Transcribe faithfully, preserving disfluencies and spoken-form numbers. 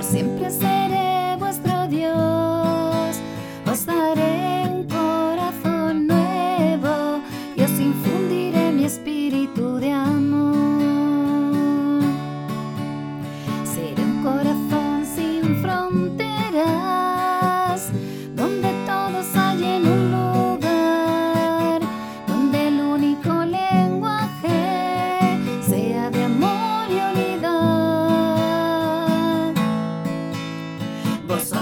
siempre seré vuestro Dios. Os daré un corazón nuevo y os infundiré mi espíritu de amor. Seré un corazón sin fronteras, donde todos hallen un lugar, donde el único lenguaje sea de amor y unidad. Vosotros